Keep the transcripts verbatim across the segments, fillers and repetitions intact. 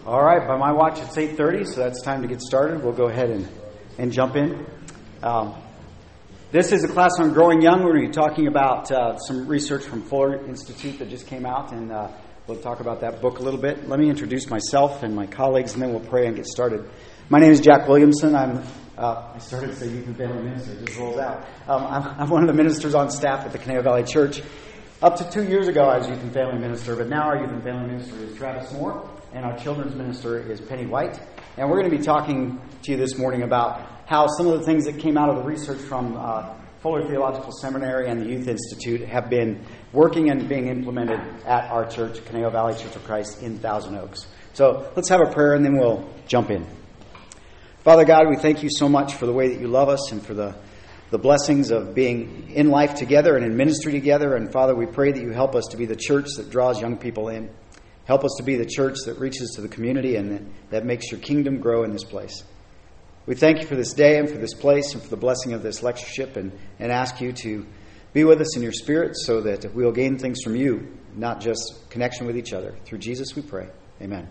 All right, by my watch it's eight thirty, so that's time to get started. We'll go ahead and, and jump in. Um, this is a class on growing young. We're going to be talking about uh, some research from Fuller Institute that just came out, and uh, we'll talk about that book a little bit. Let me introduce myself and my colleagues, and then we'll pray and get started. My name is Jack Williamson. I'm uh, I started to say youth and family minister. It just rolls out. Um, I'm, I'm one of the ministers on staff at the Conejo Valley Church. Up to two years ago, I was youth and family minister, but now our youth and family minister is Travis Moore, and our children's minister is Penny White. And we're going to be talking to you this morning about how some of the things that came out of the research from uh, Fuller Theological Seminary and the Youth Institute have been working and being implemented at our church, Conejo Valley Church of Christ in Thousand Oaks. So let's have a prayer and then we'll jump in. Father God, we thank you so much for the way that you love us and for the the blessings of being in life together and in ministry together. And Father, we pray that you help us to be the church that draws young people in. Help us to be the church that reaches to the community and that, that makes your kingdom grow in this place. We thank you for this day and for this place and for the blessing of this lectureship, and, and ask you to be with us in your spirit so that we'll gain things from you, not just connection with each other. Through Jesus we pray. Amen.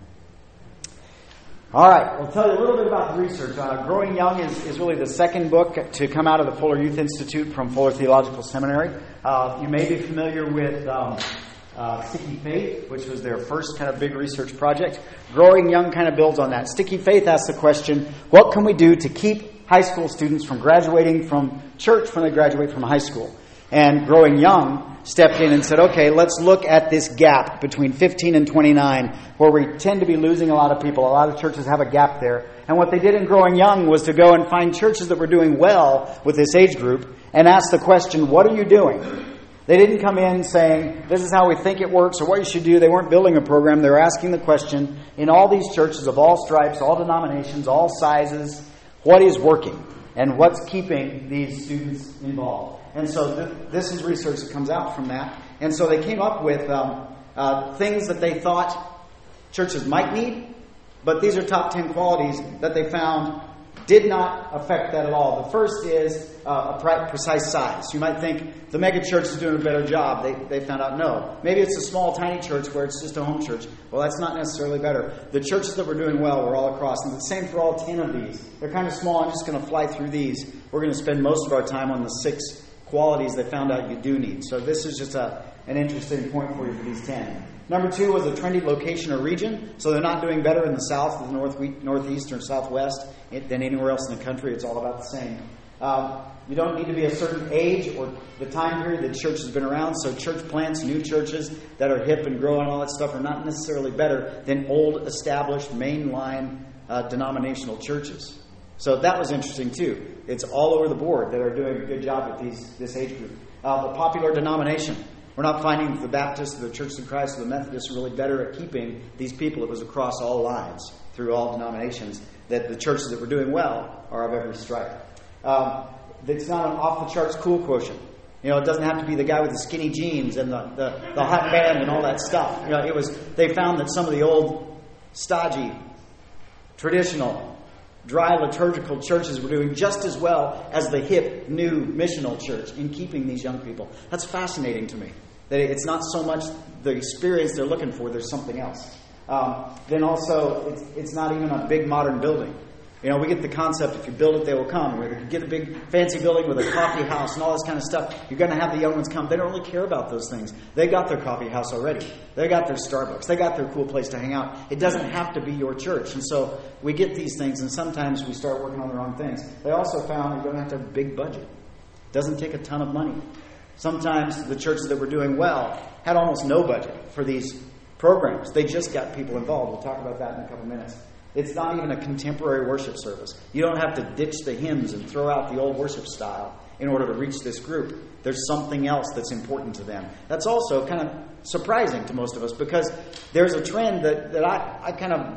All right, we'll tell you a little bit about the research. Uh, Growing Young is, is really the second book to come out of the Fuller Youth Institute from Fuller Theological Seminary. Uh, you may be familiar with um, uh, Sticky Faith, which was their first kind of big research project. Growing Young kind of builds on that. Sticky Faith asks the question, what can we do to keep high school students from graduating from church when they graduate from high school? And Growing Young stepped in and said, okay, let's look at this gap between fifteen and twenty-nine, where we tend to be losing a lot of people. A lot of churches have a gap there. And what they did in Growing Young was to go and find churches that were doing well with this age group and ask the question, what are you doing? They didn't come in saying, this is how we think it works or what you should do. They weren't building a program. They were asking the question, in all these churches of all stripes, all denominations, all sizes, what is working and what's keeping these students involved? And so th- this is research that comes out from that. And so they came up with um, uh, things that they thought churches might need, but these are top ten qualities that they found did not affect that at all. The first is uh, a pre- precise size. You might think the mega church is doing a better job. They, they found out no. Maybe it's a small, tiny church where it's just a home church. Well, that's not necessarily better. The churches that were doing well were all across. And the same for all ten of these. They're kind of small. I'm just going to fly through these. We're going to spend most of our time on the six qualities they found out you do need. So this is just a, an interesting point for you for these ten. Number two was a trendy location or region. So they're not doing better in the south, the north, northeast, or southwest than anywhere else in the country. It's all about the same. Um, you don't need to be a certain age or the time period that church has been around. So church plants, new churches that are hip and growing and all that stuff are not necessarily better than old, established, mainline uh, denominational churches. So that was interesting too. It's all over the board that are doing a good job with these this age group. Uh, the popular denomination. We're not finding the Baptists, the Church of Christ, or the Methodists are really better at keeping these people. It was across all lines, through all denominations, that the churches that were doing well are of every stripe. Um, it's not an off-the-charts cool quotient. You know, it doesn't have to be the guy with the skinny jeans and the, the, the hot band and all that stuff. You know, it was. They found that some of the old, stodgy, traditional, dry liturgical churches were doing just as well as the hip, new missional church in keeping these young people. That's fascinating to me. That it's not so much the experience they're looking for, there's something else. Um, then also, it's, it's not even a big modern building. You know, we get the concept, if you build it, they will come. Or if you get a big fancy building with a coffee house and all this kind of stuff, you're going to have the young ones come. They don't really care about those things. They got their coffee house already. They got their Starbucks. They got their cool place to hang out. It doesn't have to be your church. And so we get these things, and sometimes we start working on the wrong things. They also found you don't have to have a big budget. It doesn't take a ton of money. Sometimes the churches that were doing well had almost no budget for these programs. They just got people involved. We'll talk about that in a couple minutes. It's not even a contemporary worship service. You don't have to ditch the hymns and throw out the old worship style in order to reach this group. There's something else that's important to them. That's also kind of surprising to most of us because there's a trend that, that I, I kind of,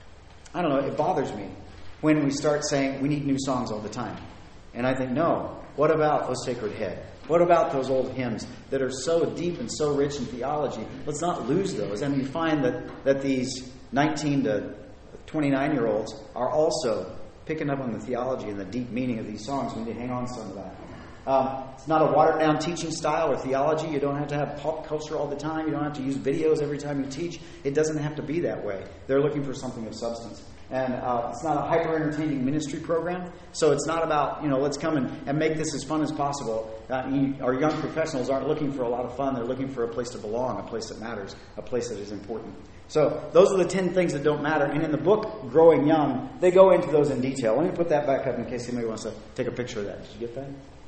I don't know, it bothers me when we start saying we need new songs all the time. And I think, no, what about O Sacred Head? What about those old hymns that are so deep and so rich in theology? Let's not lose those. And we find that, that these nineteen to twenty-nine-year-olds are also picking up on the theology and the deep meaning of these songs. We need to hang on to some of that. Um, it's not a watered-down teaching style or theology. You don't have to have pop culture all the time. You don't have to use videos every time you teach. It doesn't have to be that way. They're looking for something of substance. And uh, it's not a hyper-entertaining ministry program. So it's not about, you know, let's come and, and make this as fun as possible. Uh, you, our young professionals aren't looking for a lot of fun. They're looking for a place to belong, a place that matters, a place that is important. So those are the ten things that don't matter. And in the book, Growing Young, they go into those in detail. Let me put that back up in case anybody wants to take a picture of that. Did you get that?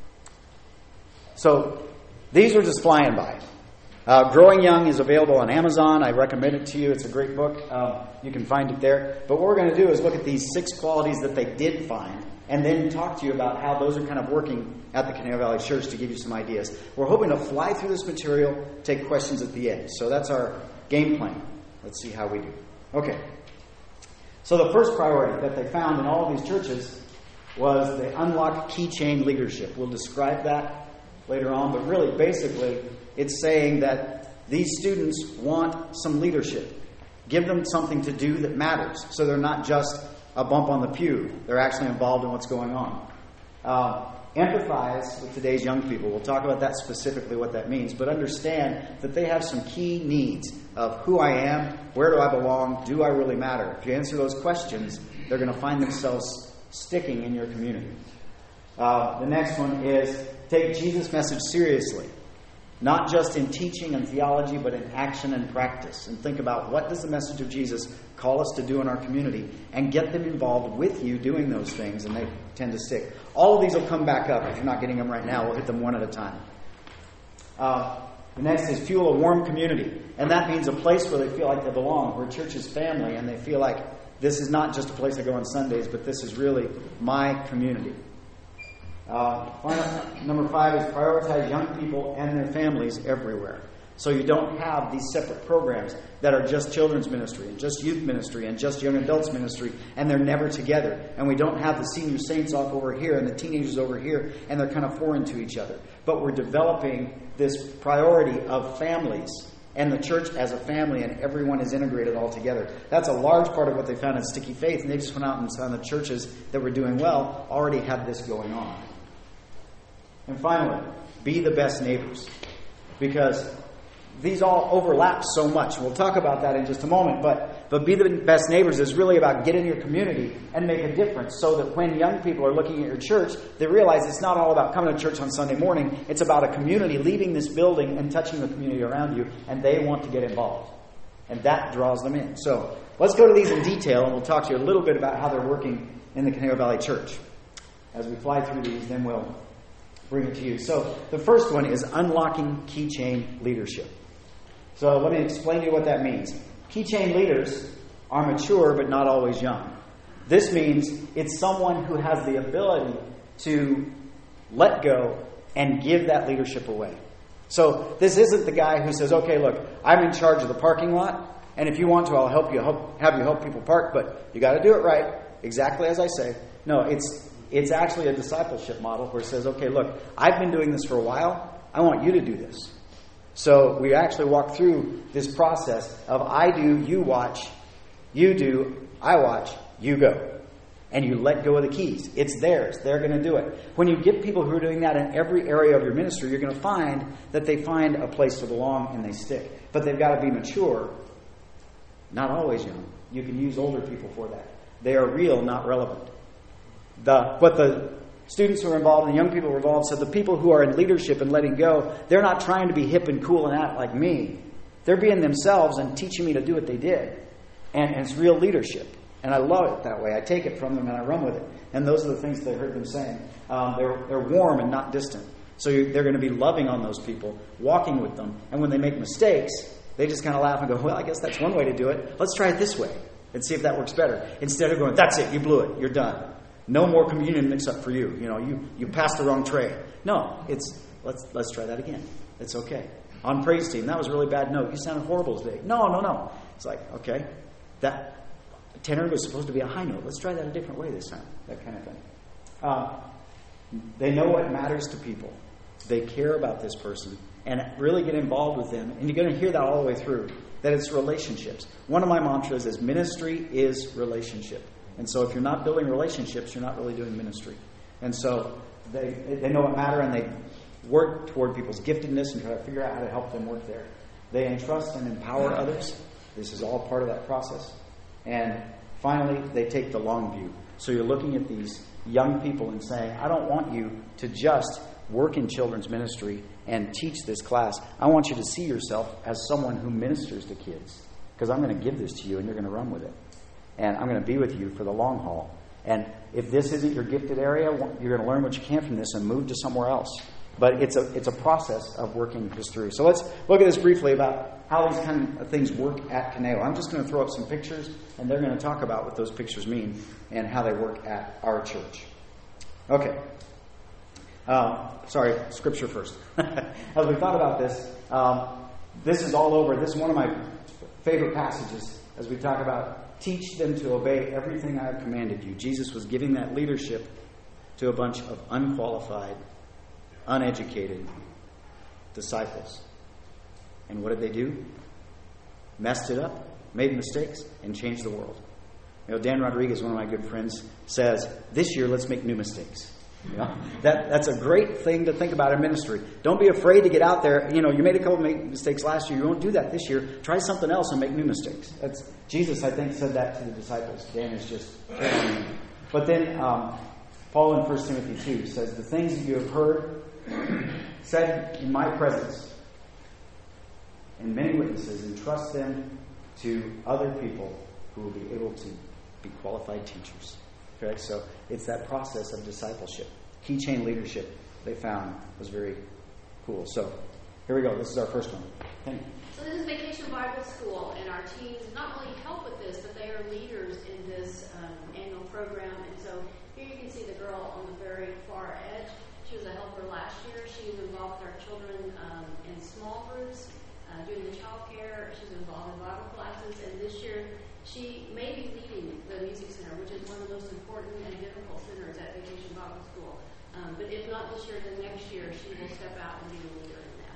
So these are just flying by. Uh, Growing Young is available on Amazon. I recommend it to you. It's a great book. Um, you can find it there. But what we're going to do is look at these six qualities that they did find and then talk to you about how those are kind of working at the Conejo Valley Church to give you some ideas. We're hoping to fly through this material, take questions at the end. So that's our game plan. Let's see how we do. Okay. So the first priority that they found in all of these churches was they unlock keychain leadership. We'll describe that later on, but really, basically, it's saying that these students want some leadership. Give them something to do that matters, so they're not just a bump on the pew. They're actually involved in what's going on. Uh, empathize with today's young people. We'll talk about that specifically, what that means, but understand that they have some key needs of who I am, where do I belong, do I really matter? If you answer those questions, they're going to find themselves sticking in your community. Uh, the next one is take Jesus' message seriously. Not just in teaching and theology, but in action and practice. And think about what does the message of Jesus call us to do in our community, and get them involved with you doing those things, and they tend to stick. All of these will come back up. If you're not getting them right now, we'll hit them one at a time. Uh, the next is fuel a warm community. And that means a place where they feel like they belong, where church is family, and they feel like this is not just a place I go on Sundays, but this is really my community. Uh, final, number five is prioritize young people and their families everywhere. So you don't have these separate programs that are just children's ministry and just youth ministry and just young adults ministry, and they're never together. And we don't have the senior saints off over here and the teenagers over here, and they're kind of foreign to each other. But we're developing this priority of families and the church as a family, and everyone is integrated all together. That's a large part of what they found in Sticky Faith, and they just went out and found the churches that were doing well already had this going on. And finally, be the best neighbors. Because these all overlap so much. We'll talk about that in just a moment. But, but be the best neighbors is really about get in your community and make a difference, so that when young people are looking at your church, they realize it's not all about coming to church on Sunday morning. It's about a community leaving this building and touching the community around you, and they want to get involved. And that draws them in. So let's go to these in detail, and we'll talk to you a little bit about how they're working in the Conejo Valley Church. As we fly through these, then we'll bring it to you. So the first one is unlocking keychain leadership. So let me explain to you what that means. Keychain leaders are mature but not always young. This means it's someone who has the ability to let go and give that leadership away. So this isn't the guy who says, okay, look, I'm in charge of the parking lot, and if you want to, I'll help you help, have you help people park, but you got to do it right, exactly as I say. No, it's It's actually a discipleship model where it says, okay, look, I've been doing this for a while. I want you to do this. So we actually walk through this process of I do, you watch, you do, I watch, you go. And you let go of the keys. It's theirs. They're going to do it. When you get people who are doing that in every area of your ministry, you're going to find that they find a place to belong and they stick. But they've got to be mature, not always young. You can use older people for that. They are real, not relevant. The, what the students who are involved and the young people who are involved said, the people who are in leadership and letting go, they're not trying to be hip and cool and act like me. They're being themselves and teaching me to do what they did. And, and it's real leadership. And I love it that way. I take it from them and I run with it. And those are the things that I heard them saying. Um, they're, they're warm and not distant. So you're, they're going to be loving on those people, walking with them. And when they make mistakes, they just kind of laugh and go, well, I guess that's one way to do it. Let's try it this way and see if that works better. Instead of going, that's it, you blew it, you're done. No more communion mix-up for you. You know, you, you passed the wrong tray. No, it's let's let's try that again. It's okay. On praise team, that was a really bad note. You sounded horrible today. No, no, no. It's like, okay, that tenor was supposed to be a high note. Let's try that a different way this time. That kind of thing. Uh, they know what matters to people. They care about this person and really get involved with them. And you're going to hear that all the way through, that it's relationships. One of my mantras is ministry is relationship. And so if you're not building relationships, you're not really doing ministry. And so they they know what matter, and they work toward people's giftedness and try to figure out how to help them work there. They entrust and empower others. This is all part of that process. And finally, they take the long view. So you're looking at these young people and saying, I don't want you to just work in children's ministry and teach this class. I want you to see yourself as someone who ministers to kids, because I'm going to give this to you and you're going to run with it. And I'm going to be with you for the long haul. And if this isn't your gifted area, you're going to learn what you can from this and move to somewhere else. But it's a it's a process of working this through. So let's look at this briefly about how these kind of things work at Conejo. I'm just going to throw up some pictures, and they're going to talk about what those pictures mean and how they work at our church. Okay. Uh, sorry, scripture first. As we thought about this, um, this is all over. This is one of my favorite passages as we talk about teach them to obey everything I have commanded you. Jesus was giving that leadership to a bunch of unqualified, uneducated disciples. And what did they do? Messed it up, made mistakes, and changed the world. You know, Dan Rodriguez, one of my good friends, says, this year let's make new mistakes. You know, that that's a great thing to think about in ministry. Don't be afraid to get out there. You know, you made a couple of mistakes last year. You won't do that this year. Try something else and make new mistakes. That's Jesus, I think, said that to the disciples. Dan is just telling me. But then um, Paul in First Timothy two says, the things that you have heard said in my presence and many witnesses, entrust them to other people who will be able to be qualified teachers. Okay, so it's that process of discipleship. Keychain leadership, they found, was very cool. So here we go. This is our first one. Thank you. So this is Vacation Bible School, and our teams not only help with this, but they are leaders in this um, annual program. And so here you can see the girl on the very far edge. She was a helper last year. She was involved with our children um, in small groups, uh, doing the child care. She's involved in Bible classes. And this year, she may be leading the Music Center, which is one of the most important and difficult centers at Vacation Bible School. Um, but if not this year, then next year she will step out and be a leader in that.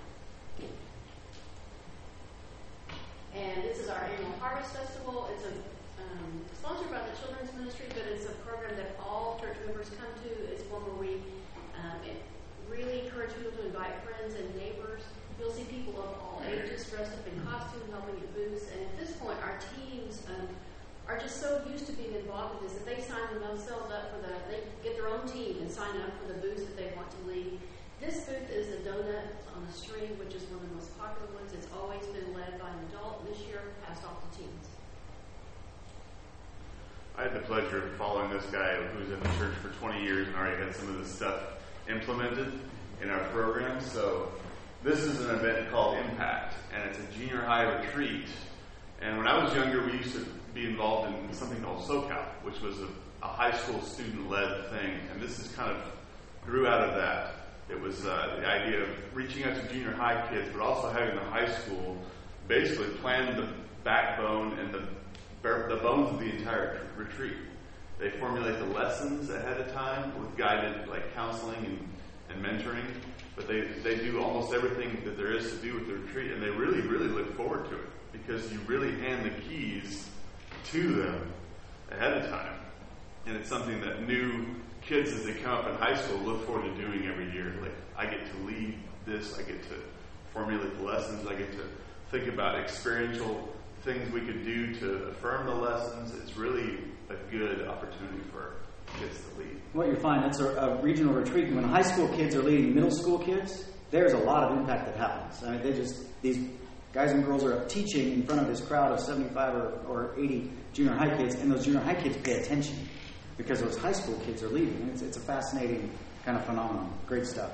And this is our annual Harvest Festival. It's a, um, sponsored by the Children's Ministry, but it's a program that all church members come to. It's one where we um, really encourage people to invite friends and neighbors. You'll see people of all ages dressed up in costume, helping at booths. And at this point, our teams um, are just so used to being involved in this that they sign themselves up for the, they get their own team and sign up for the booths that they want to lead. This booth is a donut on a string, which is one of the most popular ones. It's always been led by an adult. This year, passed off to teens. I had the pleasure of following this guy who's in the church for twenty years and already had some of this stuff implemented in our program. So this is an event called Impact, and it's a junior high retreat. And when I was younger, we used to be involved in something called SoCal, which was a, a high school student-led thing. And this is kind of grew out of that. It was uh, the idea of reaching out to junior high kids, but also having the high school basically plan the backbone and the, the bones of the entire retreat. They formulate the lessons ahead of time with guided like counseling and, and mentoring. But they, they do almost everything that there is to do with the retreat, and they really, really look forward to it because you really hand the keys to them ahead of time. And it's something that new kids, as they come up in high school, look forward to doing every year. Like, I get to lead this, I get to formulate the lessons, I get to think about experiential things we could do to affirm the lessons. It's really a good opportunity for kids to lead. What you find, that's a, a regional retreat. When high school kids are leading middle school kids, there's a lot of impact that happens. I mean, they just, these guys and girls are up teaching in front of this crowd of seventy-five or, or eighty junior high kids, and those junior high kids pay attention because those high school kids are leading. It's, it's a fascinating kind of phenomenon. Great stuff.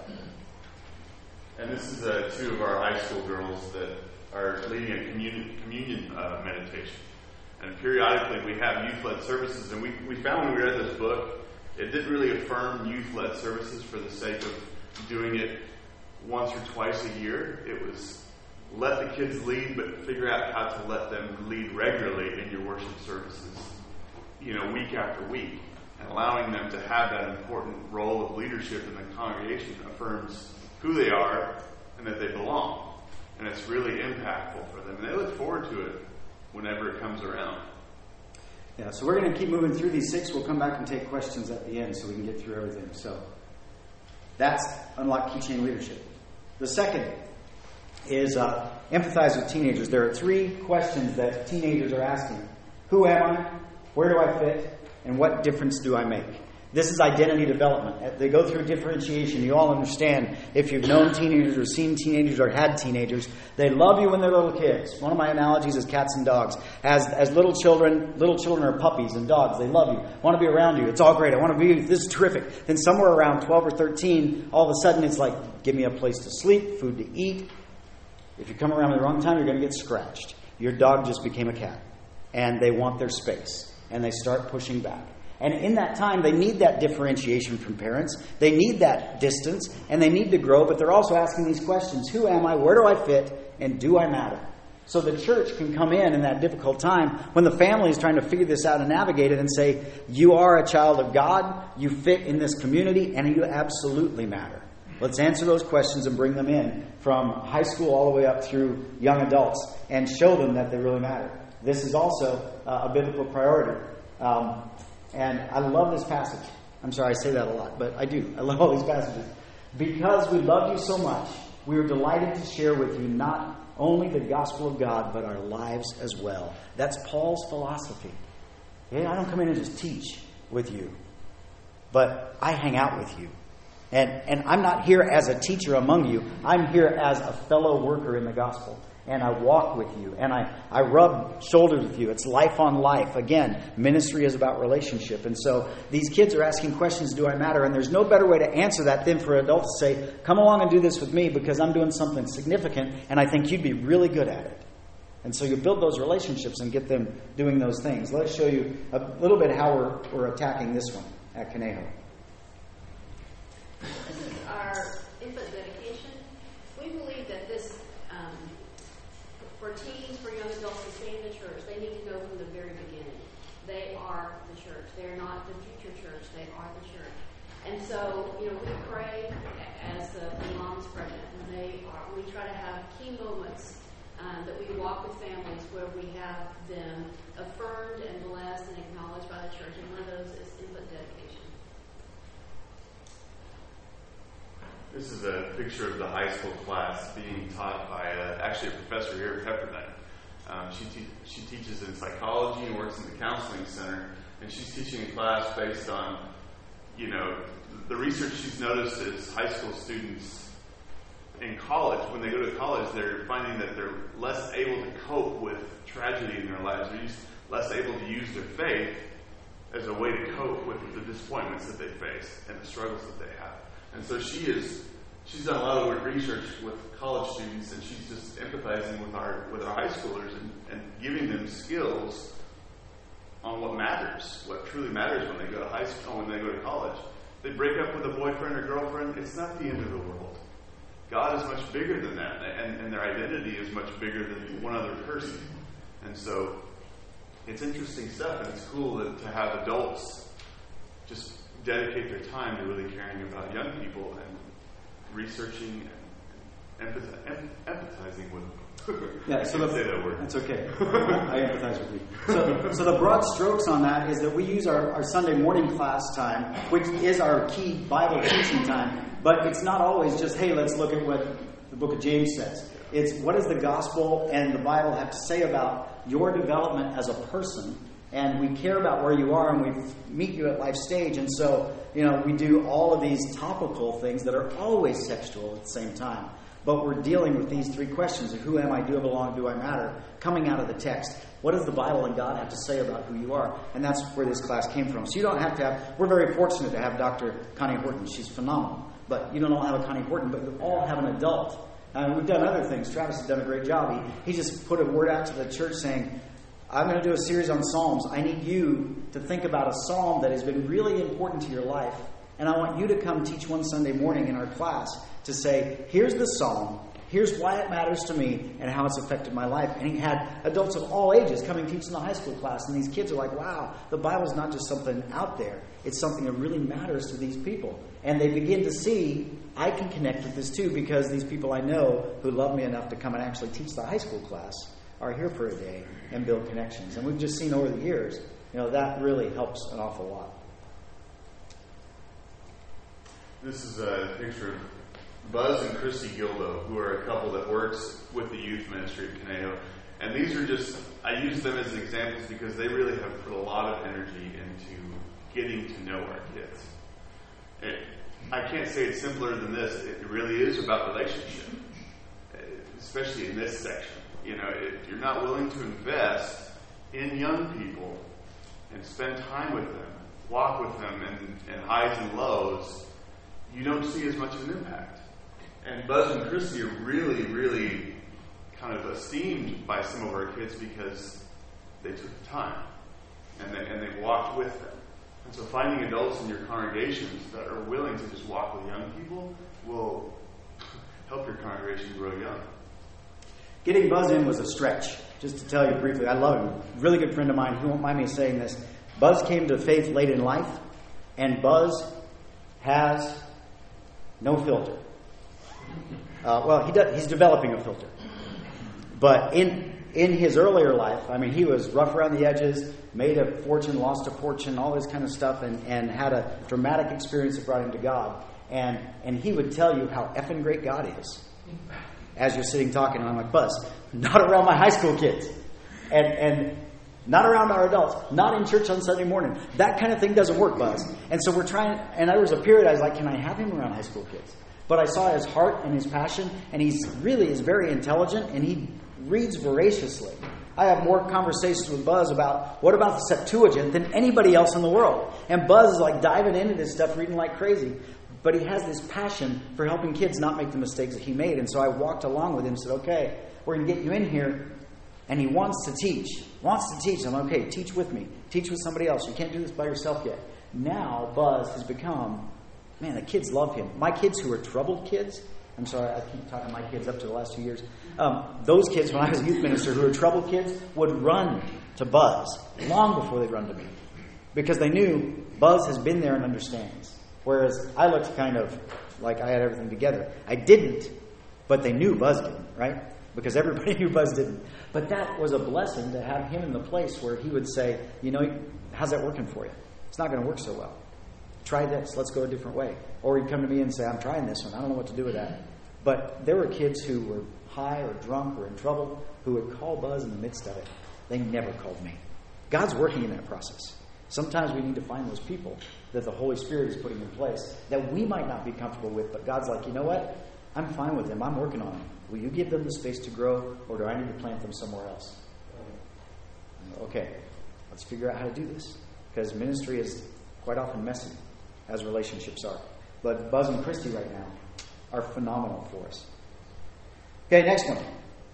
And this is uh, two of our high school girls that are leading a communion, communion uh, meditation. And periodically we have youth-led services, and we, we found when we read this book, it didn't really affirm youth-led services for the sake of doing it once or twice a year. It was let the kids lead, but figure out how to let them lead regularly in your worship services, you know, week after week. And allowing them to have that important role of leadership in the congregation affirms who they are and that they belong. And it's really impactful for them. And they look forward to it whenever it comes around. Yeah, so we're going to keep moving through these six. We'll come back and take questions at the end so we can get through everything. So That's Unlock Keychain Leadership. The second is uh, empathize with teenagers. There are three questions that teenagers are asking. Who am I? Where do I fit? And what difference do I make? This is identity development. They go through differentiation. You all understand, if you've known teenagers or seen teenagers or had teenagers, they love you when they're little kids. One of my analogies is cats and dogs. As as little children, little children are puppies and dogs. They love you, want to be around you. It's all great. I want to be, this is terrific. Then somewhere around twelve or thirteen, all of a sudden it's like, give me a place to sleep, food to eat. If you come around at the wrong time, you're going to get scratched. Your dog just became a cat. And they want their space. And they start pushing back. And in that time, they need that differentiation from parents. They need that distance, and they need to grow, but they're also asking these questions. Who am I? Where do I fit? And do I matter? So the church can come in in that difficult time when the family is trying to figure this out and navigate it and say, you are a child of God, you fit in this community, and you absolutely matter. Let's answer those questions and bring them in from high school all the way up through young adults and show them that they really matter. This is also uh, a biblical priority. Um, And I love this passage. I'm sorry, I say that a lot, but I do. I love all these passages. Because we love you so much, we are delighted to share with you not only the gospel of God, but our lives as well. That's Paul's philosophy. Okay? I don't come in and just teach with you, but I hang out with you. And, and I'm not here as a teacher among you. I'm here as a fellow worker in the gospel. And I walk with you, and I, I rub shoulders with you. It's life on life. Again, ministry is about relationship. And so these kids are asking questions, do I matter? And there's no better way to answer that than for adults to say, come along and do this with me because I'm doing something significant, and I think you'd be really good at it. And so you build those relationships and get them doing those things. Let us show you a little bit how we're, we're attacking this one at Conejo. This is our infant dedication. We believe that this um, for teens, for young adults to stay in the church, they need to know from the very beginning. They are the church. They're not the future church. They are the church. And so, you know, we pray as the, the moms pregnant. When they are, we try to have key moments um, that we walk with families where we have them affirmed and blessed and acknowledged by the church. And one of those is infant dedication. This is a picture of the high school class being taught by a, actually a professor here at Pepperdine. Um, she, te- she teaches in psychology and works in the counseling center, and she's teaching a class based on, you know, the research she's noticed is high school students in college, when they go to college, they're finding that they're less able to cope with tragedy in their lives. They're used, less able to use their faith as a way to cope with the disappointments that they face and the struggles that they have. And so she is, she's done a lot of research with college students, and she's just empathizing with our with our high schoolers and, and giving them skills on what matters, what truly matters when they go to high school, when they go to college. They break up with a boyfriend or girlfriend, it's not the end of the world. God is much bigger than that, and, and their identity is much bigger than one other person. And so it's interesting stuff, and it's cool that, to have adults just dedicate their time to really caring about young people and researching and empath- em- empathizing with them. Yeah, so I the, say that word. That's okay. I empathize with you. So, so the broad strokes on that is that we use our, our Sunday morning class time, which is our key Bible teaching time, but it's not always just, hey, let's look at what the book of James says. It's what does the gospel and the Bible have to say about your development as a person. And we care about where you are, and we meet you at life stage. And so, you know, we do all of these topical things that are always textual at the same time. But we're dealing with these three questions of who am I, do I belong, do I matter, coming out of the text. What does the Bible and God have to say about who you are? And that's where this class came from. So you don't have to have, we're very fortunate to have Doctor Connie Horton. She's phenomenal. But you don't all have a Connie Horton, but you all have an adult. And we've done other things. Travis has done a great job. He, he just put a word out to the church saying, I'm going to do a series on Psalms. I need you to think about a psalm that has been really important to your life. And I want you to come teach one Sunday morning in our class to say, here's the psalm, here's why it matters to me, and how it's affected my life. And he had adults of all ages coming teach in the high school class. And these kids are like, wow, the Bible's not just something out there. It's something that really matters to these people. And they begin to see, I can connect with this too, because these people I know who love me enough to come and actually teach the high school class are here for a day and build connections. And we've just seen over the years, you know, that really helps an awful lot. This is a picture of Buzz and Christy Gilbo, who are a couple that works with the youth ministry at Conejo. And these are just, I use them as examples because they really have put a lot of energy into getting to know our kids. And I can't say it's simpler than this. It really is about relationship, especially in this section. You know, if you're not willing to invest in young people and spend time with them, walk with them in, in highs and lows, you don't see as much of an impact. And Buzz and Christy are really, really kind of esteemed by some of our kids because they took the time and they, and they walked with them. And so finding adults in your congregations that are willing to just walk with young people will help your congregation grow young. Getting Buzz in was a stretch. Just to tell you briefly, I love him. Really good friend of mine. He won't mind me saying this. Buzz came to faith late in life, and Buzz has no filter. Uh, well, he does, he's developing a filter. But in in his earlier life, I mean, he was rough around the edges, made a fortune, lost a fortune, all this kind of stuff, and, and had a dramatic experience that brought him to God. And and he would tell you how effing great God is. As you're sitting talking, and I'm like, Buzz, not around my high school kids. And and not around our adults. Not in church on Sunday morning. That kind of thing doesn't work, Buzz. And so we're trying, and there was a period I was like, can I have him around high school kids? But I saw his heart and his passion, and he really is very intelligent, and he reads voraciously. I have more conversations with Buzz about what about the Septuagint than anybody else in the world. And Buzz is like diving into this stuff, reading like crazy. But he has this passion for helping kids not make the mistakes that he made. And so I walked along with him and said, okay, we're going to get you in here. And he wants to teach. Wants to teach. I'm like, okay, teach with me. Teach with somebody else. You can't do this by yourself yet. Now Buzz has become, man, the kids love him. My kids who are troubled kids, I'm sorry, I keep talking my kids up to the last two years. Um, those kids, when I was a youth minister, who were troubled kids, would run to Buzz long before they'd run to me. Because they knew Buzz has been there and understands. Whereas I looked kind of like I had everything together. I didn't, but they knew Buzz didn't, right? Because everybody knew Buzz didn't. But that was a blessing to have him in the place where he would say, you know, how's that working for you? It's not going to work so well. Try this. Let's go a different way. Or he'd come to me and say, I'm trying this one. I don't know what to do with that. But there were kids who were high or drunk or in trouble who would call Buzz in the midst of it. They never called me. God's working in that process. Sometimes we need to find those people that the Holy Spirit is putting in place that we might not be comfortable with, but God's like, you know what? I'm fine with them. I'm working on them. Will you give them the space to grow, or do I need to plant them somewhere else? Okay, let's figure out how to do this. Because ministry is quite often messy, as relationships are. But Buzz and Christy right now are phenomenal for us. Okay, next one.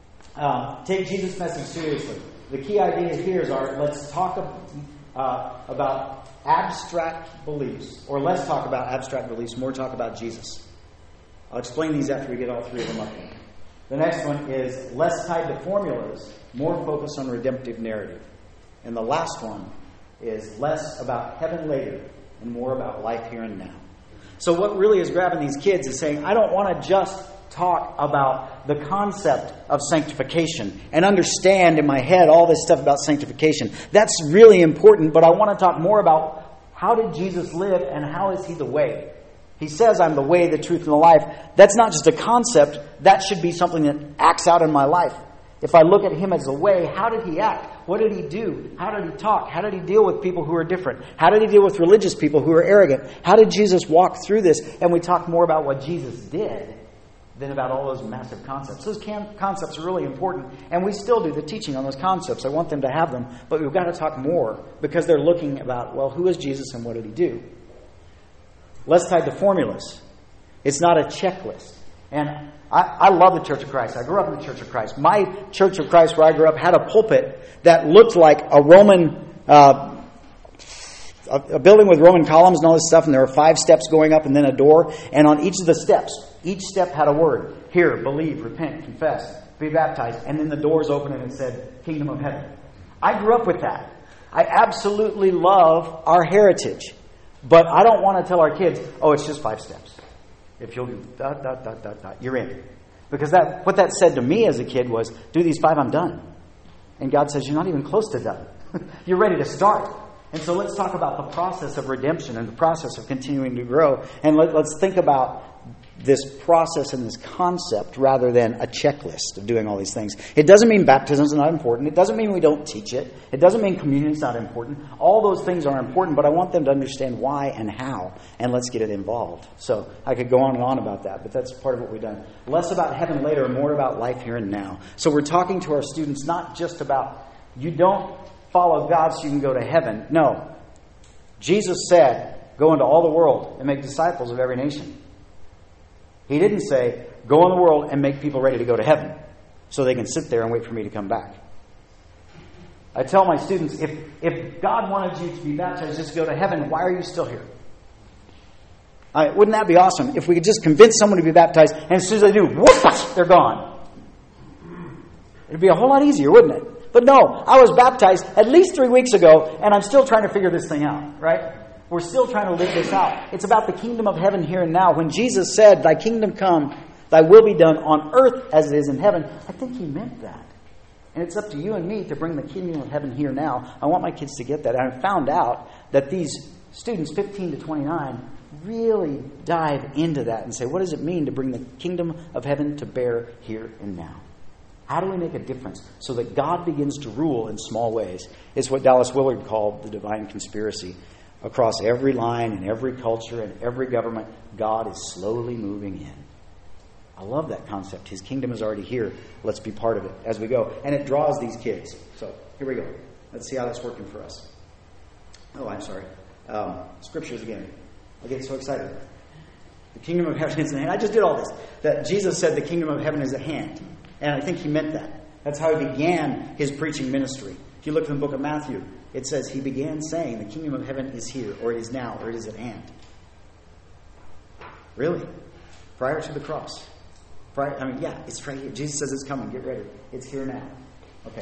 Uh, take Jesus' message seriously. The key idea here is our, let's talk uh, about abstract beliefs. Or less talk about abstract beliefs, more talk about Jesus. I'll explain these after we get all three of them up here. The next one is less tied to formulas, more focus on redemptive narrative. And the last one is less about heaven later and more about life here and now. So what really is grabbing these kids is saying, I don't want to just talk about the concept of sanctification and understand in my head all this stuff about sanctification. That's really important, but I want to talk more about how did Jesus live and how is he the way? He says, I'm the way, the truth, and the life. That's not just a concept. That should be something that acts out in my life. If I look at him as a way, how did he act? What did he do? How did he talk? How did he deal with people who are different? How did he deal with religious people who are arrogant? How did Jesus walk through this? And we talk more about what Jesus did than about all those massive concepts. Those can- concepts are really important, and we still do the teaching on those concepts. I want them to have them, but we've got to talk more because they're looking about, well, who is Jesus and what did he do? Less tied to formulas. It's not a checklist. And I, I love the Church of Christ. I grew up in the Church of Christ. My Church of Christ, where I grew up, had a pulpit that looked like a Roman, uh, a, a building with Roman columns and all this stuff. And there were five steps going up and then a door. And on each of the steps, each step had a word. Hear, believe, repent, confess, be baptized. And then the doors opened and it said, Kingdom of Heaven. I grew up with that. I absolutely love our heritage. But I don't want to tell our kids, oh, it's just five steps. If you'll do dot, dot, dot, dot, dot, you're in. Because that what that said to me as a kid was, do these five, I'm done. And God says, you're not even close to done. You're ready to start. And so let's talk about the process of redemption and the process of continuing to grow. And let, let's think about this process and this concept rather than a checklist of doing all these things. It doesn't mean baptism is not important. It doesn't mean we don't teach it. It doesn't mean communion is not important. All those things are important, but I want them to understand why and how, and let's get it involved. So I could go on and on about that, but that's part of what we've done. Less about heaven later and more about life here and now. So we're talking to our students not just about, you don't follow God so you can go to heaven. No. Jesus said, go into all the world and make disciples of every nation. He didn't say, go in the world and make people ready to go to heaven so they can sit there and wait for me to come back. I tell my students, if, if God wanted you to be baptized just to go to heaven, why are you still here? I, wouldn't that be awesome if we could just convince someone to be baptized and as soon as they do, whoosh, they're gone. It'd be a whole lot easier, wouldn't it? But no, I was baptized at least three weeks ago and I'm still trying to figure this thing out, right? We're still trying to live this out. It's about the kingdom of heaven here and now. When Jesus said, thy kingdom come, thy will be done on earth as it is in heaven, I think he meant that. And it's up to you and me to bring the kingdom of heaven here now. I want my kids to get that. And I found out that these students, fifteen to twenty-nine, really dive into that and say, what does it mean to bring the kingdom of heaven to bear here and now? How do we make a difference so that God begins to rule in small ways? It's what Dallas Willard called the divine conspiracy. Across every line and every culture and every government, God is slowly moving in. I love that concept. His kingdom is already here. Let's be part of it as we go. And it draws these kids. So here we go. Let's see how that's working for us. Oh, I'm sorry. Um, scriptures again. I get so excited. The kingdom of heaven is at hand. I just did all this. That Jesus said the kingdom of heaven is at hand. And I think he meant that. That's how he began his preaching ministry. If you look in the book of Matthew, it says he began saying the kingdom of heaven is here, or it is now, or it is at hand. Really? Prior to the cross. Prior, I mean, yeah, it's right here. Jesus says it's coming. Get ready. It's here now. Okay.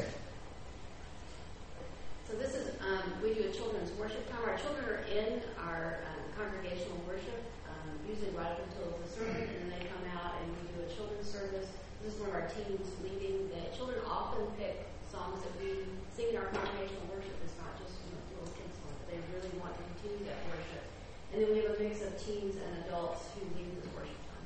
So this is, um, we do a children's worship time. Our children are in our um, congregational worship, um, usually right up until the sermon, and then they come out and we do a children's service. This is one of our teams leading. The children often pick songs that we sing in our congregational worship. It's not just, you know, little kids songs. They really want to continue that worship. And then we have a mix of teens and adults who lead this worship time.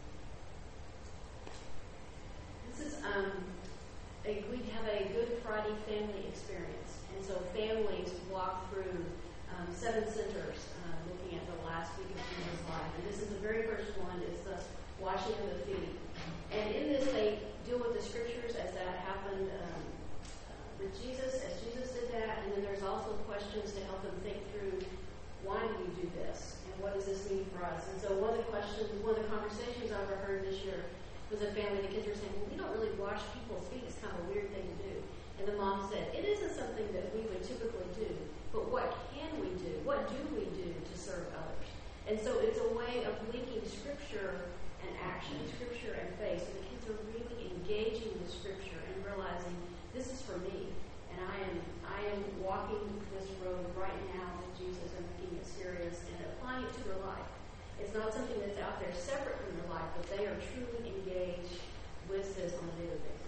This is, um, a, we have a Good Friday family experience. And so families walk through um, seven centers uh, looking at the last week of Jesus' life. And this is the very first one, is the washing of the feet. And in this, they deal with the scriptures as that happened um, uh, with Jesus, as Jesus did that. And then there's also questions to help them think through, why do we do this? And what does this mean for us? And so one of the questions, one of the conversations I overheard this year was a family, the kids were saying, well, we don't really wash people's feet. It's kind of a weird thing to do. And the mom said, it isn't something that we would typically do, but what can we do? What do we do to serve others? And so it's a way of linking scripture and action, scripture and faith. So the kids are really engaging with scripture and realizing this is for me. And I am I am walking this road right now with Jesus and making it serious and applying it to their life. It's not something that's out there separate from their life, but they are truly engaged with this on a daily basis.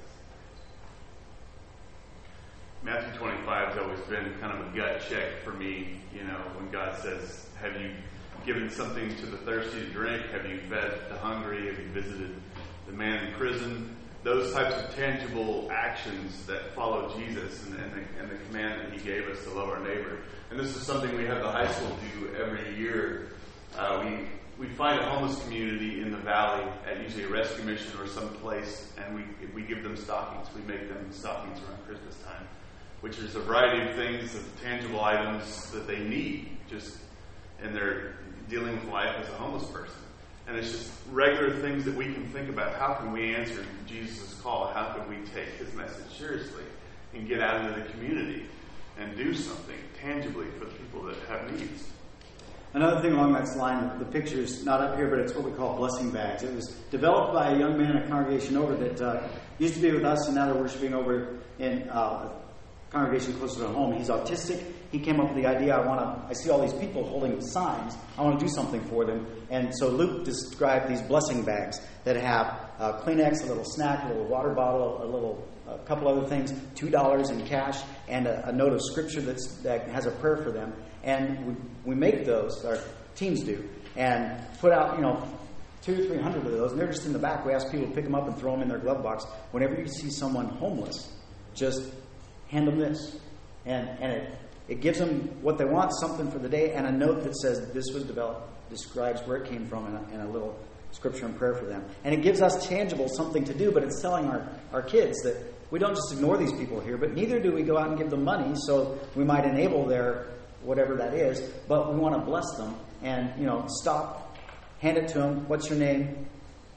Matthew twenty-five has always been kind of a gut check for me, you know, when God says, have you given something to the thirsty to drink? Have you fed the hungry? Have you visited the man in prison? Those types of tangible actions that follow Jesus and, and, the, and the command that he gave us to love our neighbor. And this is something we have the high school do every year. Uh, we we find a homeless community in the valley at usually a rescue mission or some place, and we we give them stockings. We make them stockings around Christmas time, which is a variety of things, of tangible items that they need just in their dealing with life as a homeless person. And it's just regular things that we can think about. How can we answer Jesus' call? How can we take his message seriously and get out into the community and do something tangibly for the people that have needs? Another thing along that line, the picture's not up here, but it's what we call blessing bags. It was developed by a young man in a congregation over that uh, used to be with us, and now they're worshiping over in uh, a congregation closer to home. He's autistic. He came up with the idea, I want to, I see all these people holding signs. I want to do something for them. And so Luke described these blessing bags that have a Kleenex, a little snack, a little water bottle, a little a couple other things, two dollars in cash, and a, a note of scripture that's, that has a prayer for them. And we, we make those, our teams do, and put out, you know, two or three hundred of those, and they're just in the back. We ask people to pick them up and throw them in their glove box. Whenever you see someone homeless, just hand them this. And, and it, it gives them what they want, something for the day, and a note that says this was developed, describes where it came from, and a, and a little scripture and prayer for them. And it gives us tangible something to do, but it's telling our, our kids that we don't just ignore these people here, but neither do we go out and give them money, so we might enable their whatever that is, but we want to bless them and, you know, stop, hand it to them. What's your name?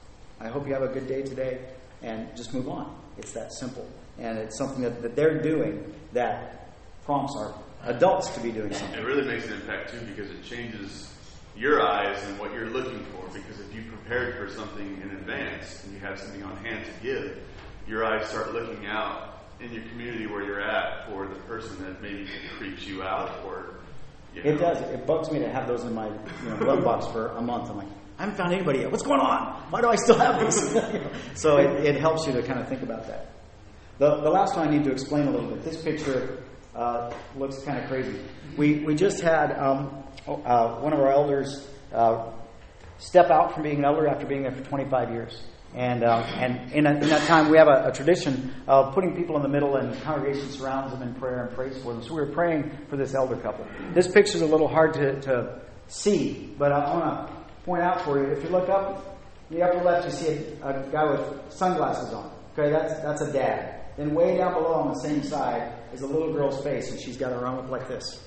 I hope you have a good day today, and just move on. It's that simple. And it's something that, that they're doing that prompts our adults to be doing something. It really makes an impact, too, because it changes your eyes and what you're looking for. Because if you prepared for something in advance and you have something on hand to give, your eyes start looking out in your community where you're at for the person that maybe creeps you out. Or you know. It does. It bugs me to have those in my you know, glove box for a month. I'm like, I haven't found anybody yet. What's going on? Why do I still have these? So it, it helps you to kind of think about that. The, the last one I need to explain a little bit. This picture uh, looks kind of crazy. We we just had um, uh, one of our elders uh, step out from being an elder after being there for twenty-five years. And uh, and in, a, in that time, we have a, a tradition of putting people in the middle, and the congregation surrounds them in prayer and prays for them. So we were praying for this elder couple. This picture's a little hard to, to see, but I want to point out for you. If you look up in the upper left, you see a, a guy with sunglasses on. Okay, that's that's a dad. Then way down below on the same side is a little girl's face, and she's got her arm up like this.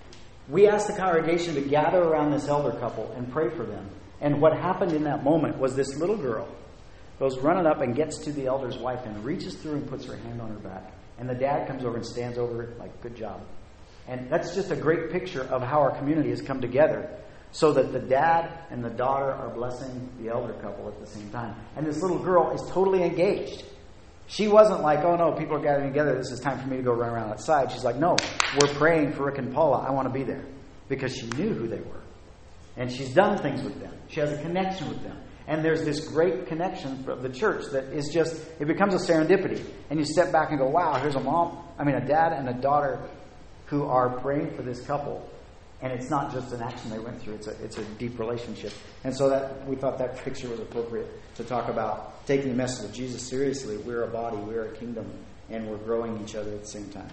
We asked the congregation to gather around this elder couple and pray for them. And what happened in that moment was this little girl goes running up and gets to the elder's wife and reaches through and puts her hand on her back. And the dad comes over and stands over it like, good job. And that's just a great picture of how our community has come together so that the dad and the daughter are blessing the elder couple at the same time. And this little girl is totally engaged. She wasn't like, oh no, people are gathering together, this is time for me to go run around outside. She's like, no, we're praying for Rick and Paula. I want to be there. Because she knew who they were. And she's done things with them. She has a connection with them. And there's this great connection of the church that is just, it becomes a serendipity. And you step back and go, wow, here's a mom, I mean a dad and a daughter who are praying for this couple. And it's not just an action they went through, it's a it's a deep relationship. And so that we thought that picture was appropriate to talk about taking the message of Jesus seriously. We're a body, we're a kingdom, and we're growing each other at the same time.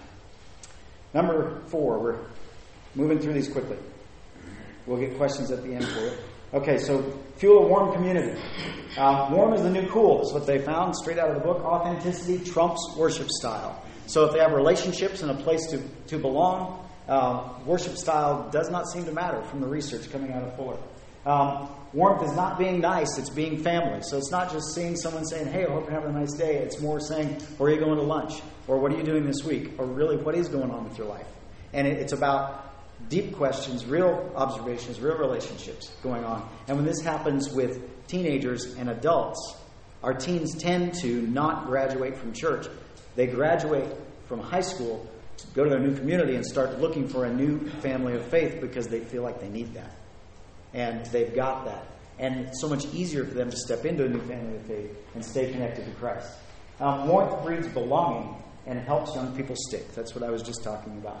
Number four, we're moving through these quickly. We'll get questions at the end for it. Okay, so fuel a warm community. Um, warm is the new cool. That's what they found straight out of the book. Authenticity trumps worship style. So if they have relationships and a place to, to belong, uh, worship style does not seem to matter from the research coming out of Fuller. Um, warmth is not being nice, it's being family. So it's not just seeing someone saying, hey, I hope you're having a nice day. It's more saying, where are you going to lunch? Or what are you doing this week? Or really, what is going on with your life? And it, it's about deep questions, real observations, real relationships going on. And when this happens with teenagers and adults, our teens tend to not graduate from church. They graduate from high school to go to their new community and start looking for a new family of faith because they feel like they need that. And they've got that. And it's so much easier for them to step into a new family of faith and stay connected to Christ. Um, warmth breeds belonging and helps young people stick. That's what I was just talking about.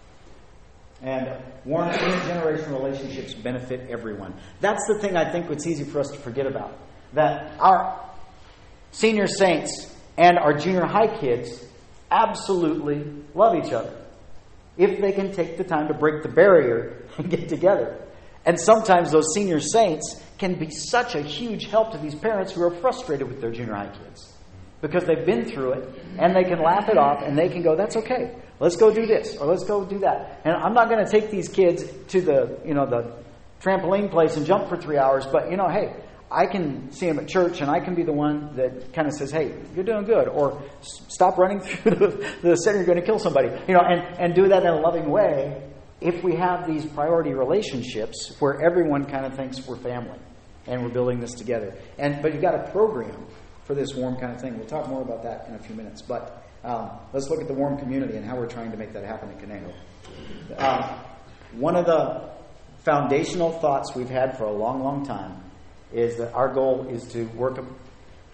And warm intergenerational relationships benefit everyone. That's the thing I think it's easy for us to forget about. That our senior saints and our junior high kids absolutely love each other. If they can take the time to break the barrier and get together. And sometimes those senior saints can be such a huge help to these parents who are frustrated with their junior high kids. Because they've been through it, and they can laugh it off, and they can go, that's okay. Let's go do this, or let's go do that. And I'm not going to take these kids to the, you know, the trampoline place and jump for three hours, but, you know, hey, I can see them at church, and I can be the one that kind of says, hey, you're doing good, or stop running through the, the center, you're going to kill somebody. You know, and, and do that in a loving way if we have these priority relationships where everyone kind of thinks we're family, and we're building this together. And But you've got a program for this warm kind of thing. We'll talk more about that in a few minutes. But um, let's look at the warm community and how we're trying to make that happen at Conejo. Um, one of the foundational thoughts we've had for a long, long time is that our goal is to work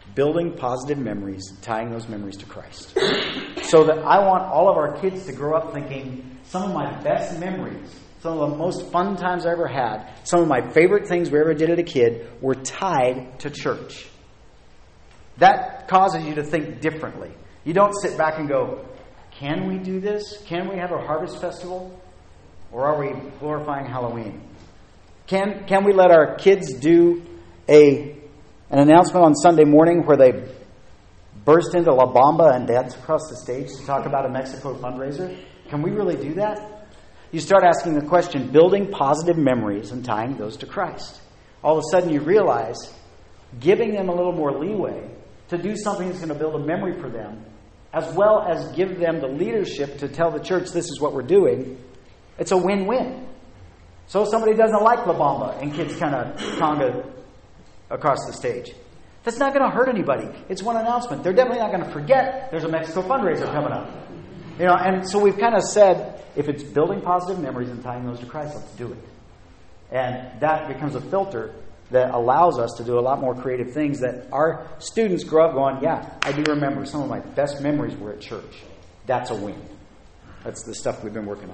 building positive memories, tying those memories to Christ. So that I want all of our kids to grow up thinking some of my best memories, some of the most fun times I ever had, some of my favorite things we ever did as a kid were tied to church. That causes you to think differently. You don't sit back and go, can we do this? Can we have a harvest festival? Or are we glorifying Halloween? Can can we let our kids do a an announcement on Sunday morning where they burst into La Bamba and dance across the stage to talk about a Mexico fundraiser? Can we really do that? You start asking the question, building positive memories and tying those to Christ. All of a sudden you realize giving them a little more leeway to do something that's going to build a memory for them, as well as give them the leadership to tell the church this is what we're doing, it's a win-win. So if somebody doesn't like La Bamba and kids kind of conga across the stage, that's not going to hurt anybody. It's one announcement. They're definitely not going to forget there's a Mexico fundraiser coming up. You know, and so we've kind of said, if it's building positive memories and tying those to Christ, let's do it. And that becomes a filter that allows us to do a lot more creative things that our students grow up going, yeah, I do remember some of my best memories were at church. That's a win. That's the stuff we've been working on.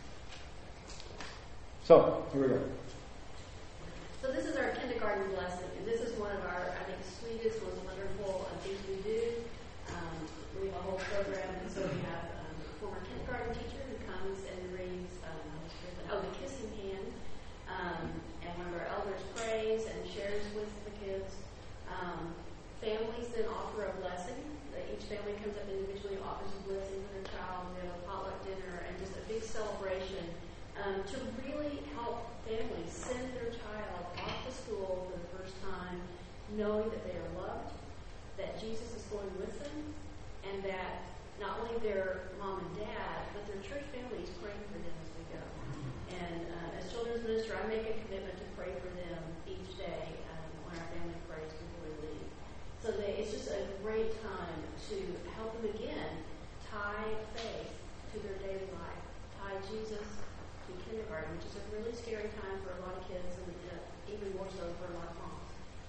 So, here we go. So this is our kindergarten blessing, and this is one of our, I think, sweetest, most wonderful uh, things we do. Um, we have a whole program, and so we have um, a former kindergarten teacher who comes and reads, um, oh, the kissing hand, um, and one of our elders prays and shares with the kids. Um, families then offer a blessing. Each family comes up individually, offers a blessing for their child. We have a potluck dinner and just a big celebration um, to really help families send their child off to school for the first time, knowing that they are loved, that Jesus is going with them, and that not only their mom and dad, but their church family is praying for them as we go. And uh, as children's minister, I make a commitment to pray for them each day um, when our family prays before we leave. So they, it's just a great time to help them again tie faith to their daily life, tie Jesus to kindergarten, which is a really scary time for a lot of kids, and uh, even more so for a lot of moms.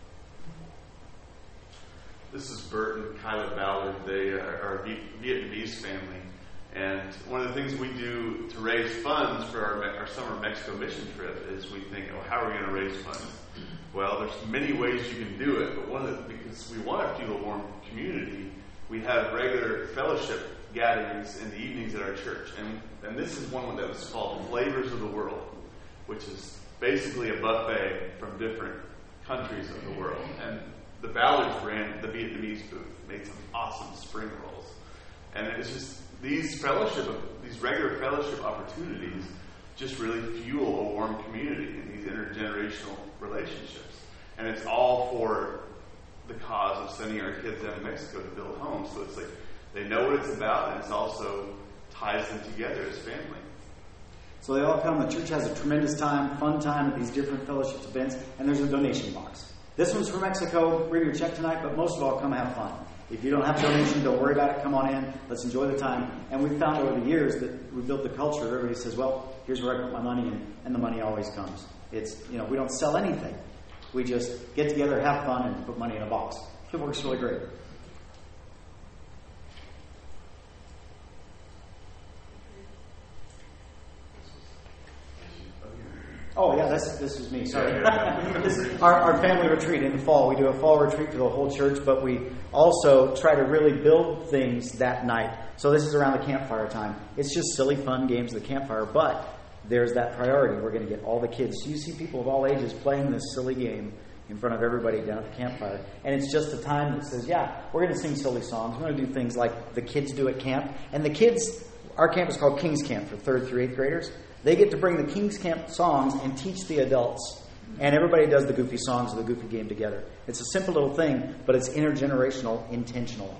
This is Bert and Kyla Ballard. They are a Vietnamese family. And one of the things we do to raise funds for our, our summer Mexico mission trip is we think, oh, how are we going to raise funds? Well, there's many ways you can do it, but one of the, because we want to feel a warm community, we have regular fellowship gatherings in the evenings at our church. And, and this is one that was called Flavors of the World, which is basically a buffet from different countries of the world. And the Ballards brand, the Vietnamese booth, made some awesome spring rolls. And it's just these fellowship, these regular fellowship opportunities just really fuel a warm community in these intergenerational relationships. And it's all for the cause of sending our kids down to Mexico to build homes. So it's like they know what it's about, and it's also ties them together as family. So they all come. The church has a tremendous time, fun time at these different fellowship events, and there's a donation box. This one's for Mexico. Bring your check tonight, but most of all, come have fun. If you don't have a donation, don't worry about it. Come on in. Let's enjoy the time. And we've found over the years that we built the culture. Everybody says, well, here's where I put my money in, and the money always comes. It's, you know, we don't sell anything. We just get together, have fun, and put money in a box. It works really great. Oh, yeah, this, this is me. Sorry. This is our, our family retreat in the fall. We do a fall retreat for the whole church, but we also try to really build things that night. So this is around the campfire time. It's just silly, fun games at the campfire, but there's that priority. We're going to get all the kids. So you see people of all ages playing this silly game in front of everybody down at the campfire. And it's just a time that says, yeah, we're going to sing silly songs. We're going to do things like the kids do at camp. And the kids, our camp is called King's Camp for third through eighth graders. They get to bring the King's Camp songs and teach the adults. And everybody does the goofy songs or the goofy game together. It's a simple little thing, but it's intergenerational, intentional.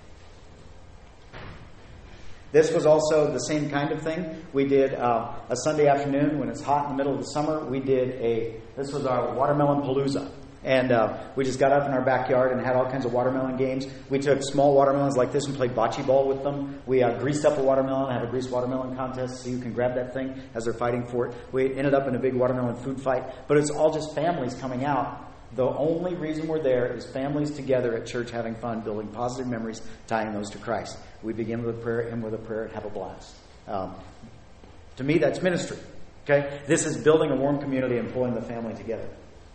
This was also the same kind of thing. We did uh, a Sunday afternoon when it's hot in the middle of the summer. We did a, this was our Watermelon Palooza. And uh, we just got up in our backyard and had all kinds of watermelon games. We took small watermelons like this and played bocce ball with them. We uh, greased up a watermelon, had a greased watermelon contest so you can grab that thing as they're fighting for it. We ended up in a big watermelon food fight. But it's all just families coming out The only reason we're there is families together at church having fun, building positive memories, tying those to Christ. We begin with a prayer, end with a prayer, and have a blast. Um, to me, that's ministry. Okay, this is building a warm community and pulling the family together.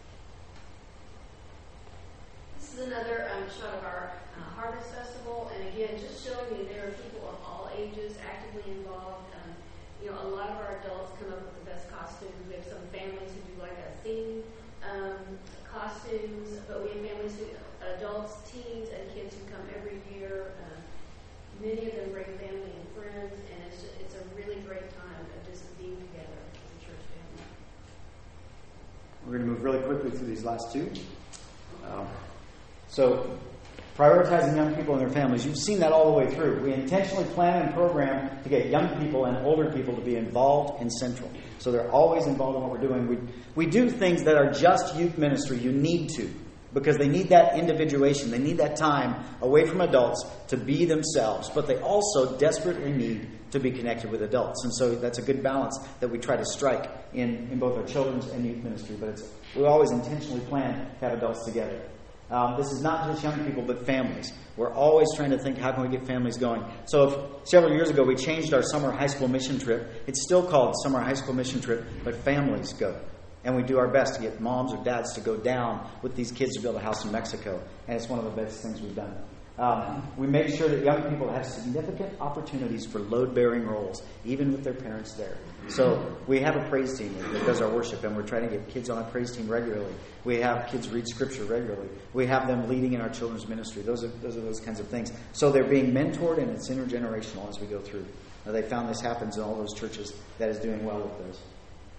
This is another um, shot of our uh, Harvest Festival, and again, just showing you there are people of all ages actively involved. Um, you know, a lot of our adults come up with the best costumes. We have some families who do like a theme um, costumes, but we have families who, adults, teens, and kids who come every year. Um, many of them bring family and friends, and it's just, it's a really great time of just being together as a church family. We're going to move really quickly through these last two. Um, so, prioritizing young people and their families. You've seen that all the way through. We intentionally plan and program to get young people and older people to be involved and central. So they're always involved in what we're doing. We we do things that are just youth ministry. You need to. Because they need that individuation. They need that time away from adults to be themselves. But they also desperately need to be connected with adults. And so that's a good balance that we try to strike in, in both our children's and youth ministry. But it's we always intentionally plan to have adults together. Um, this is not just young people, but families. We're always trying to think, how can we get families going? So if, several years ago, we changed our summer high school mission trip. It's still called Summer High School Mission Trip, but families go. And we do our best to get moms or dads to go down with these kids to build a house in Mexico. And it's one of the best things we've done. Um, we make sure that young people have significant opportunities for load-bearing roles, even with their parents there. So we have a praise team that does our worship, and we're trying to get kids on a praise team regularly. We have kids read Scripture regularly. We have them leading in our children's ministry. Those are those are those kinds of things. So they're being mentored, and it's intergenerational as we go through. Now, they found this happens in all those churches that is doing well with those.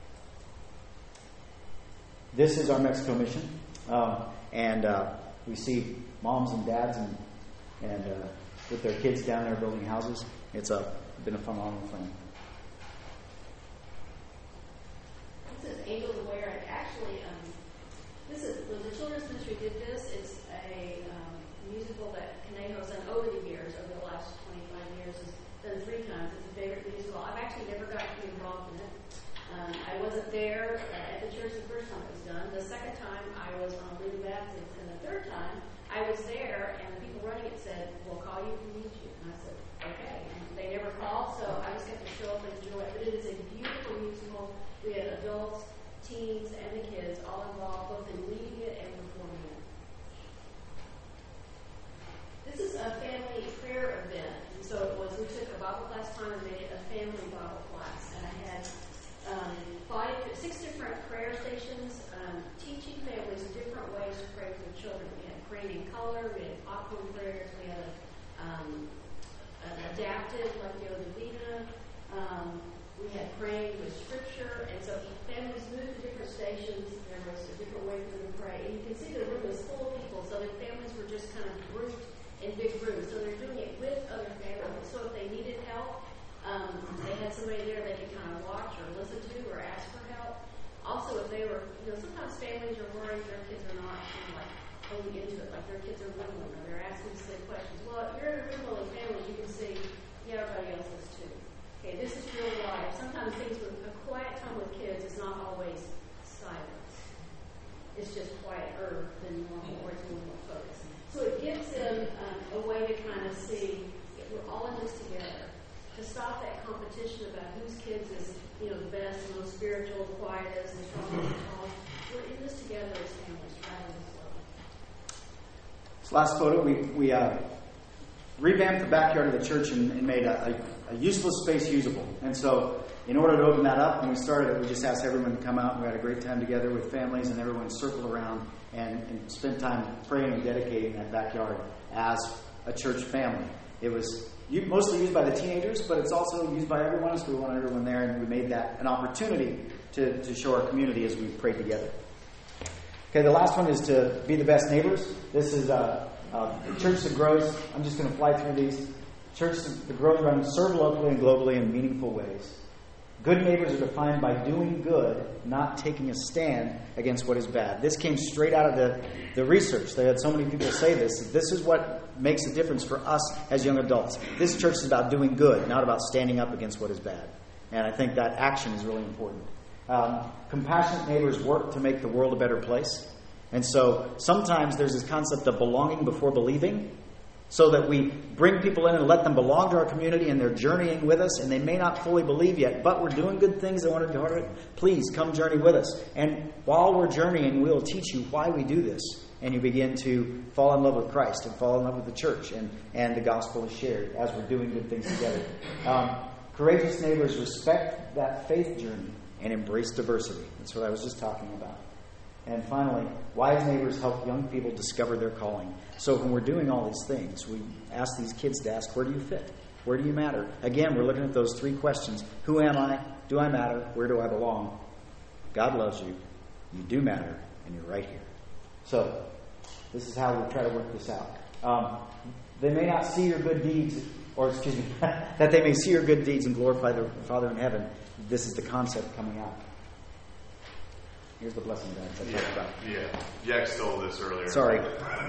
This is our Mexico mission, um, and uh, we see moms and dads and and uh, with their kids down there building houses. It's a, been a phenomenal thing. This is Angels Aware, and actually, um, this is when the children's ministry did this. It's a um, musical that Conejo's done over the years, over the last twenty-five years. It's done three times. It's a favorite musical. I've actually never gotten to be involved in it. Um, I wasn't there at the church the first time it was done. The second time, I was on leave of absence, and the third time, I was there, and the people running it said, "We'll call you if we need you." And I said, "Okay." And they never called, so I just got to show up and enjoy it. But it is a beautiful musical. We had adults, teens, and the kids all involved, both in leading it and performing it. This is a family prayer event. And so it was, we took a Bible class time and made it a family Bible class. And I had um, five, six different prayer stations um, teaching families different ways to pray for their children. We had praying in color, we had popcorn prayers, we had a, um, an adapted, like the Divina. Um, we had praying with Scripture. And so families moved to different stations. There was a different way for them to pray. And you can see the room was full of people. So the families were just kind of grouped in big rooms. So they're doing it with other families. So if they needed help, um, they had somebody there they could kind of watch or listen to or ask for help. Also, if they were, you know, sometimes families are worried their kids are not you know, like going into it, like their kids are whittling or they're asking silly questions. Well, if you're in a room full of families, you can see, yeah, everybody else is too. Okay, this is real life. Sometimes things with a quiet time with kids is not always silence. It's just quieter than normal, or it's a little more focused. So it gives them um, a way to kind of see if we're all in this together. To stop that competition about whose kids is, you know, the best, the most spiritual, the quietest, the strongest, the tallest. We're in this together as families, rather than slow. This last photo, we we uh, revamped the backyard of the church and, and made a, a, a useless space usable. And so, in order to open that up, when we started it, we just asked everyone to come out, and we had a great time together with families, and everyone circled around and, and spent time praying and dedicating that backyard as a church family. It was mostly used by the teenagers, but it's also used by everyone, so we want everyone there, and we made that an opportunity to, to show our community as we prayed together. Okay, the last one is to be the best neighbors. This is a, a church that grows. I'm just going to fly through these. Church that grows around, serve locally and globally in meaningful ways. Good neighbors are defined by doing good, not taking a stand against what is bad. This came straight out of the, the research. They had so many people say this. This is what makes a difference for us as young adults. This church is about doing good, not about standing up against what is bad. And I think that action is really important. Um, compassionate neighbors work to make the world a better place. And so sometimes there's this concept of belonging before believing, so that we bring people in and let them belong to our community, and they're journeying with us, and they may not fully believe yet, but we're doing good things. They want to do it. Please come journey with us. And while we're journeying, we'll teach you why we do this. And you begin to fall in love with Christ and fall in love with the church, and, and the gospel is shared as we're doing good things together. Um, courageous neighbors respect that faith journey and embrace diversity. That's what I was just talking about. And finally, wise neighbors help young people discover their calling. So when we're doing all these things, we ask these kids to ask, where do you fit? Where do you matter? Again, we're looking at those three questions. Who am I? Do I matter? Where do I belong? God loves you. You do matter. And you're right here. So this is how we try to work this out. Um, they may not see your good deeds, or excuse me, that they may see your good deeds and glorify their Father in heaven. This is the concept coming out. Here's the blessing that I yeah, talked about. Yeah, Jack stole this earlier. Sorry.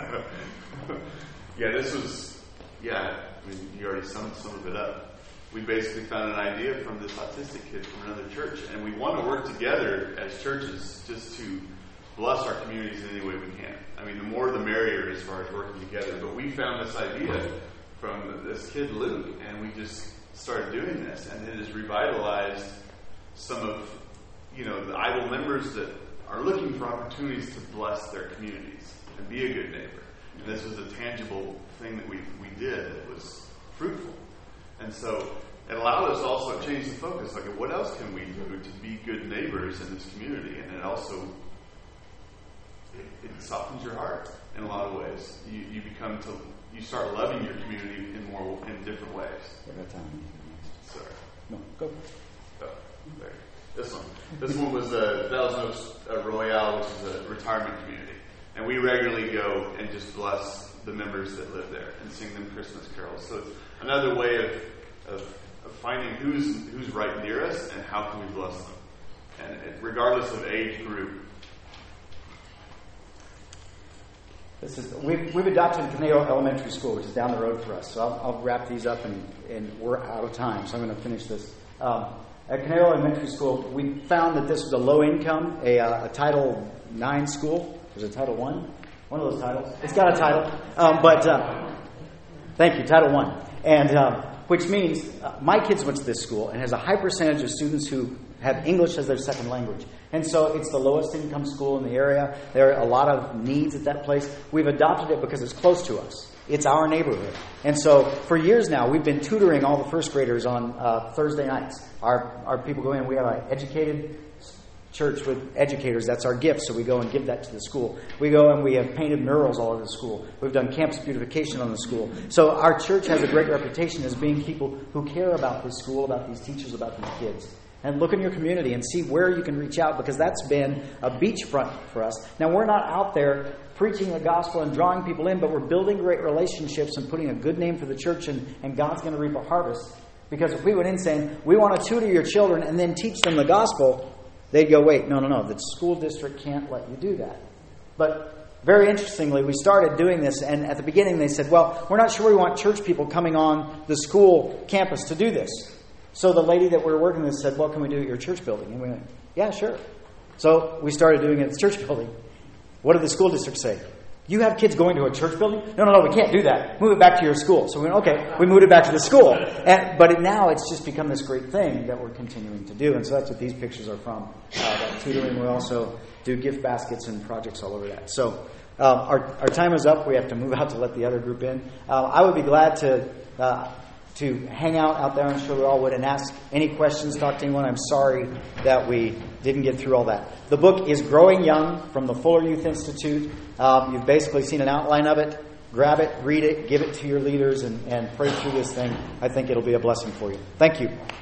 yeah, this was, yeah, I mean, you already summed some of it up. We basically found an idea from this autistic kid from another church, and we want to work together as churches just to bless our communities in any way we can. I mean, the more the merrier as far as working together. But we found this idea from this kid, Luke, and we just started doing this, and it has revitalized some of, you know, the idle members that are looking for opportunities to bless their communities and be a good neighbor. And this was a tangible thing that we we did that was fruitful. And so it allowed us to also change the focus. Like, what else can we do to be good neighbors in this community? And it also, it, it softens your heart in a lot of ways. You, you become to, you start loving your community in more, in different ways. Sorry. No, go. Oh, there. This one. This one was uh, Thousand Oaks uh, Royale, which is a retirement community. And we regularly go and just bless the members that live there and sing them Christmas carols. So it's another way of, of, of finding who's who's right near us and how can we bless them. And it, regardless of age group. This is we've, we've adopted Caneo Elementary School, which is down the road for us. So I'll, I'll wrap these up, and, and we're out of time, so I'm going to finish this. Um, At Caneo Elementary School, we found that this was a low-income, a, uh, a Title nine school. Was it Title one? One of those titles. It's got a title. Um, but, uh, thank you, Title one. And, um, which means uh, my kids went to this school and has a high percentage of students who have English as their second language. And so it's the lowest income school in the area. There are a lot of needs at that place. We've adopted it because it's close to us. It's our neighborhood. And so for years now, we've been tutoring all the first graders on uh, Thursday nights. Our our people go in. We have an educated church with educators. That's our gift. So we go and give that to the school. We go and we have painted murals all over the school. We've done campus beautification on the school. So our church has a great reputation as being people who care about this school, about these teachers, about these kids. And look in your community and see where you can reach out, because that's been a beachfront for us. Now, we're not out there preaching the gospel and drawing people in, but we're building great relationships and putting a good name for the church, and, and God's going to reap a harvest. Because if we went in saying, we want to tutor your children and then teach them the gospel, they'd go, wait, no, no, no, the school district can't let you do that. But very interestingly, we started doing this, and at the beginning they said, well, we're not sure we want church people coming on the school campus to do this. So the lady that we were working with said, well, can we do it at your church building? And we went, yeah, sure. So we started doing it at the church building. What did the school district say? You have kids going to a church building? No, no, no, we can't do that. Move it back to your school. So we went, okay, we moved it back to the school. And, but it, now it's just become this great thing that we're continuing to do. And so that's what these pictures are from. Uh, that tutoring, we also do gift baskets and projects all over that. So um, our, our time is up. We have to move out to let the other group in. Uh, I would be glad to... Uh, to hang out out there. I'm sure we all would, and ask any questions, talk to anyone. I'm sorry that we didn't get through all that. The book is Growing Young from the Fuller Youth Institute. Um, you've basically seen an outline of it. Grab it, read it, give it to your leaders, and, and pray through this thing. I think it'll be a blessing for you. Thank you.